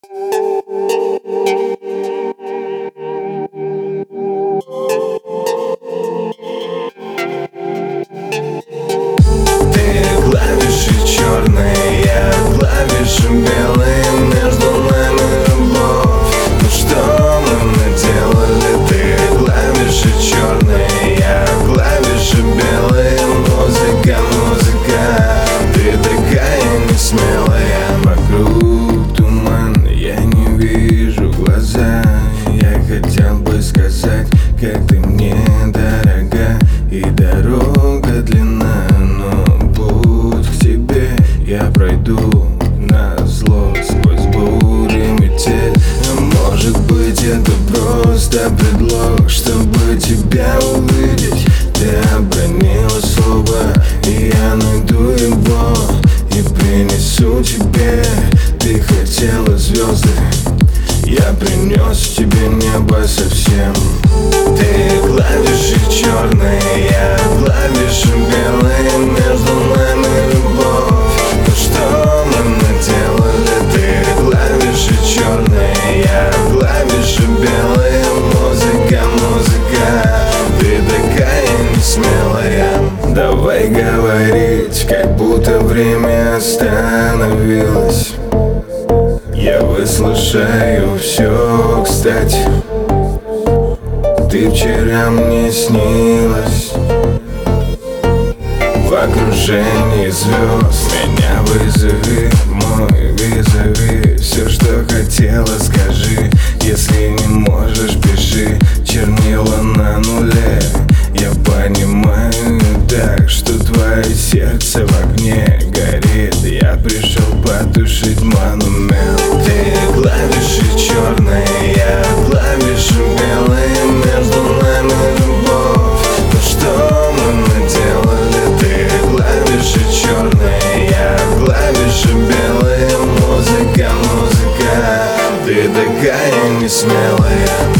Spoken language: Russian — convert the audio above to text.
Клавиши черные, я клавиши белые, между нами любовь. Ну что мы наделали? Ты клавиши черные, я клавиши белые, музыка, музыка. Ты такая несмелая, вокруг туман, я не вижу глаза. Я хотел бы сказать, как ты мне дорога, и дорога длинна, но я пройду назло сквозь бури метель. А может быть, это просто предлог, чтобы тебя увидеть. Ты обронила слово, и я найду его и принесу тебе. Ты хотела звезды, я принес тебе небо совсем. Ты клавиши черные, я клавиши белые, между нами любовь. Что мы наделали? Ты клавиши черные, я клавиши белые, музыка, музыка. Ты такая несмелая. Давай говорить, как будто время остановилось. Я выслушаю все, кстати. Ты вчера мне снилась в окружении звезд. Меня вызови, мой вызови. Все, что хотела, скажи. Если не можешь, пиши. Чернила на нуле. Я понимаю так, что твое сердце в огне горит. Я пришел потушить монумент. Ты клавиши черные, я клавиши белые, между нами любовь. Ну что мы наделали? Ты клавиши черные, я клавиши белые, музыка, музыка. Ты такая несмелая.